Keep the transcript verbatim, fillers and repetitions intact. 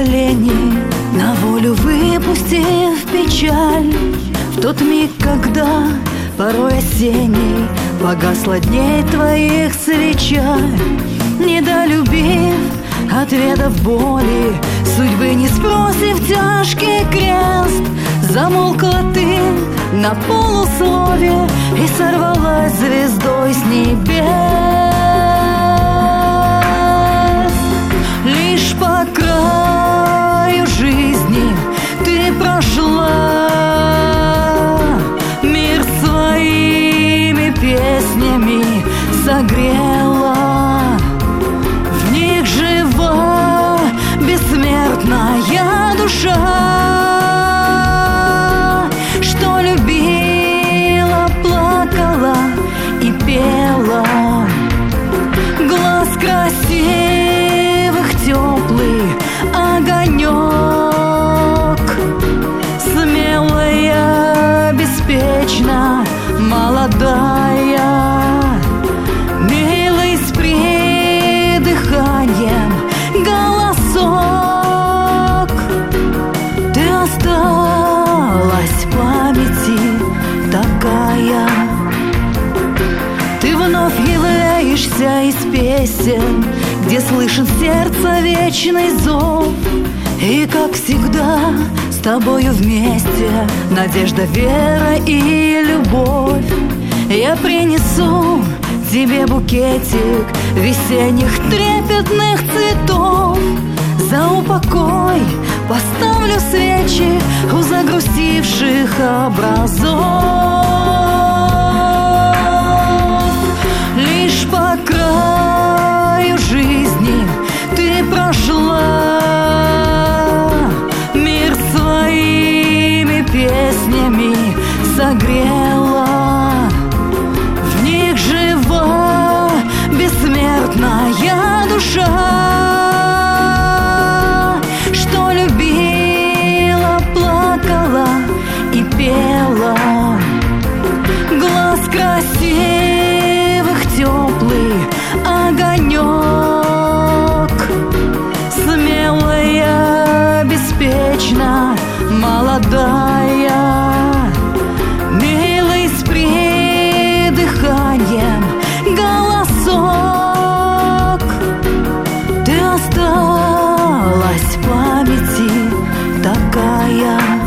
колени, на волю выпустив печаль. В тот миг, когда порой осенний погасла дней твоих свеча, недолюбив, отведав боли, судьбы не сбросив тяжкий крест, замолкла ты на полуслове и сорвалась звездой с небес. Лишь по краю жизни ты прошла, мир своими песнями согрела. В них жива бессмертная душа, что любила, плакала и пела. Глаз красивых, теплый огонек, смелая, беспечно молодая, милый с придыханием голосок. Ты осталась в памяти такая. Ты вновь являешься из песен, где слышен сердце вечный зов. И, как всегда, с тобою вместе надежда, вера и любовь. Я принесу тебе букетик весенних трепетных цветов. За упокой поставлю свечи у загрустивших образов. Лишь по краю жизни ты прошла, мир своими песнями согрела. В них жива бессмертная душа, что любила, плакала и пела. Глаз красивых, теплый огонек, смелая, беспечно молодая, милый с придыханием голосок. Ты осталась в памяти такая.